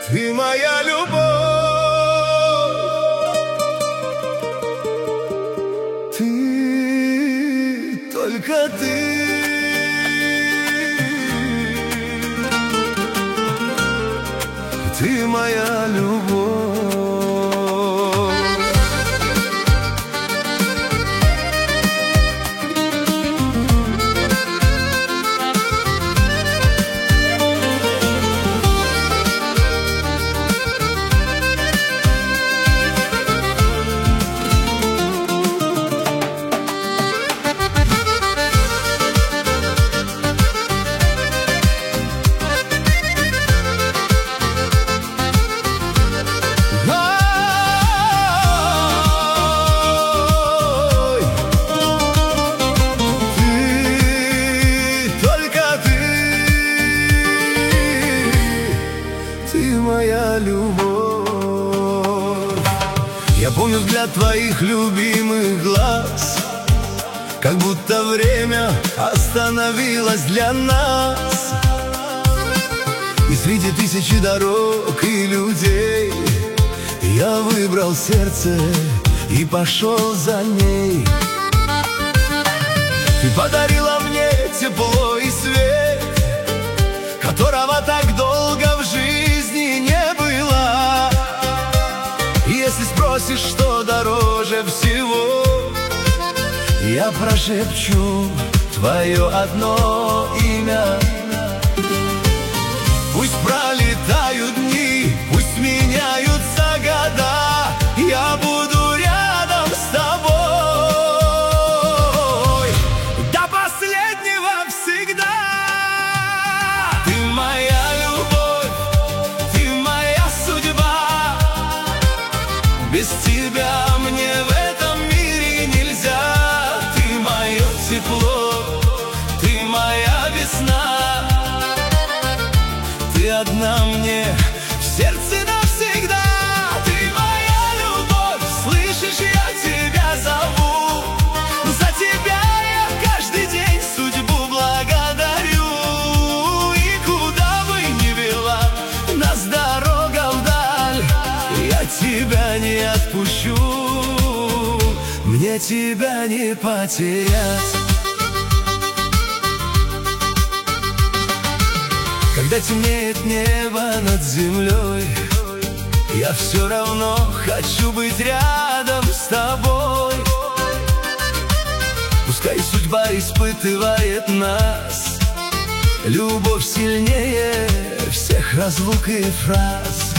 Ты моя любовь, ты, только ты моя любовь. Моя любовь. Я помню взгляд твоих любимых глаз, как будто время остановилось для нас. И среди тысячи дорог и людей я выбрал сердце и пошел за ней. Ты подарила мне тепло и свет, которого так долго в жизни не было. И если спросишь, что дороже всего, я прошепчу твое одно имя. Пусть пролетают дни, пусть меняются года, я буду рядом с тобой до последнего всегда. Ты моя любовь, ты моя судьба. Без тебя мне в этом мире нельзя. Ты мое тепло, ты моя весна. Ты одна мне в сердце навсегда. Ты моя любовь, слышишь, я тебя зову. За тебя я каждый день судьбу благодарю. И куда бы ни вела нас дорога вдаль, я тебя не отпущу, мне тебя не потерять. Когда темнеет небо над землей, я все равно хочу быть рядом с тобой. Пускай судьба испытывает нас, любовь сильнее всех разлук и фраз.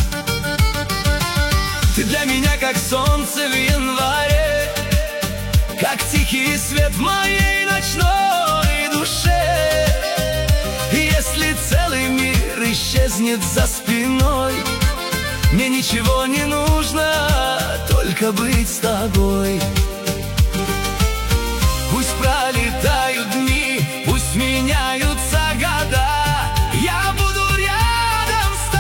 Ты для меня как солнце в январе, как тихий свет в моей ночной душе. Если целый мир исчезнет за спиной, мне ничего не нужно, только быть с тобой. Пусть пролетают дни, пусть меняются года, я буду рядом с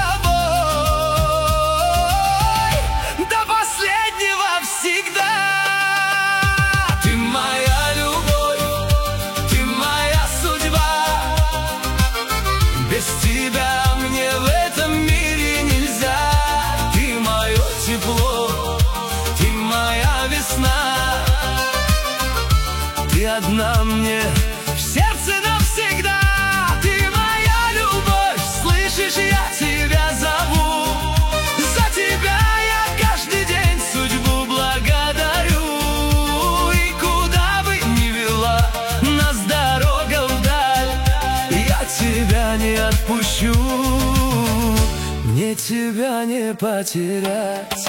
тобой до последнего всегда. Ты моя любовь, ты моя судьба. Без тебя мне в этом мире нельзя. Ты мое тепло, ты моя весна. Ты одна мне в сердце навсегда. Ты моя любовь, слышишь, я тебя зову. За тебя я каждый день судьбу благодарю. И куда бы ни вела нас дорога вдаль, я тебя не отпущу, мне тебя не потерять.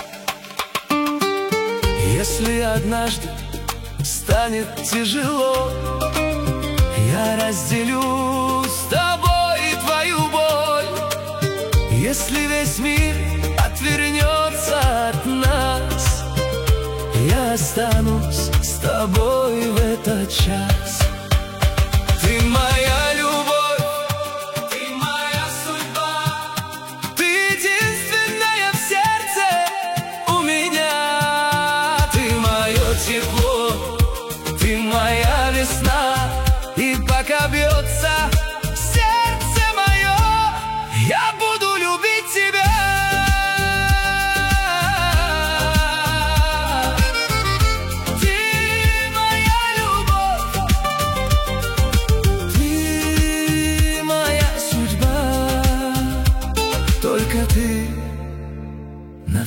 Если однажды станет тяжело, я разделю с тобой твою боль. Если весь мир отвернется от нас, я останусь с тобой в этот час. Ты моя любовь, ты моя судьба. Ты единственная в сердце у меня. Ты мое тепло, ты моя весна. И пока бьется сердце мое, я буду любить тебя.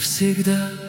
навсегда.